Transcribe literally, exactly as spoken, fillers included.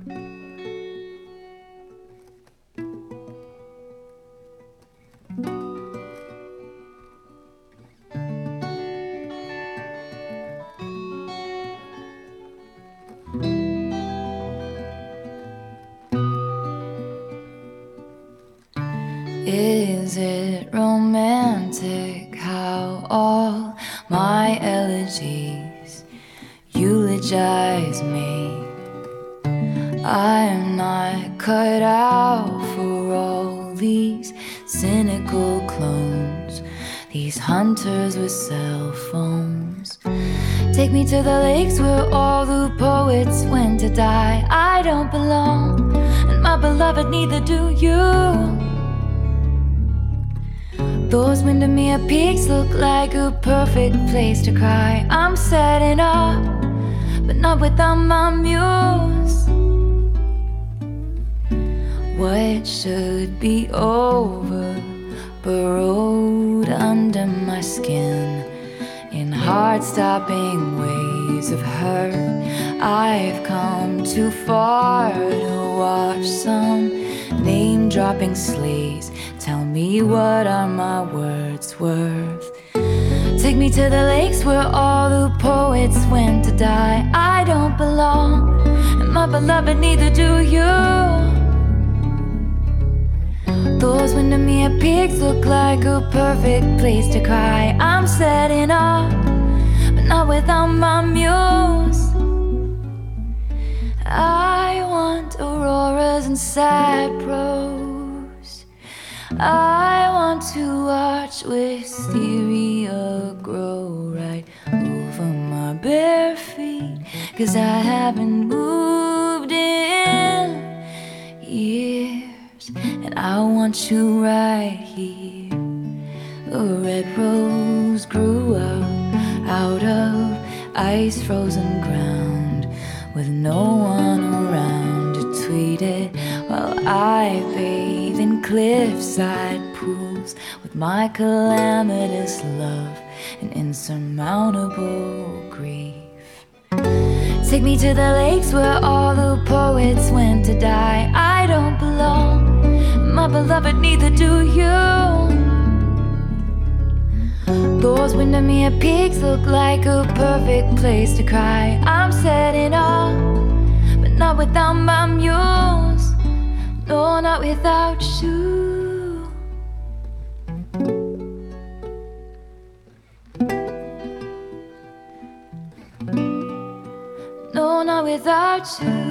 Is it romantic how all my elegies eulogize me? I am not cut out for all these cynical clones, these hunters with cell phones. Take me to the lakes where all the poets went to die. I don't belong, and my beloved, neither do you. Those Windermere peaks look like a perfect place to cry. I'm setting up, but not without my muse. What should be over, burrowed under my skin, in heart-stopping waves of hurt. I've come too far to watch some name-dropping sleaze tell me what are my words worth. Take me to the lakes where all the poets went to die. I don't belong, and my beloved, neither do you. Those Windermere peaks look like a perfect place to cry. I'm setting up, but not without my muse. I want auroras and sad prose. I want to watch wisteria grow right over my bare feet, 'cause I haven't moved in years, and I want you right here. A red rose grew up out of ice-frozen ground, with no one around to tweet it, while I bathe in cliffside pools with my calamitous love and insurmountable grief. Take me to the lakes where all the poets went to die. I don't belong, my beloved, neither do you. Those Windermere peaks look like a perfect place to cry. I'm setting up, but not without my muse. No, not without you. No, not without you.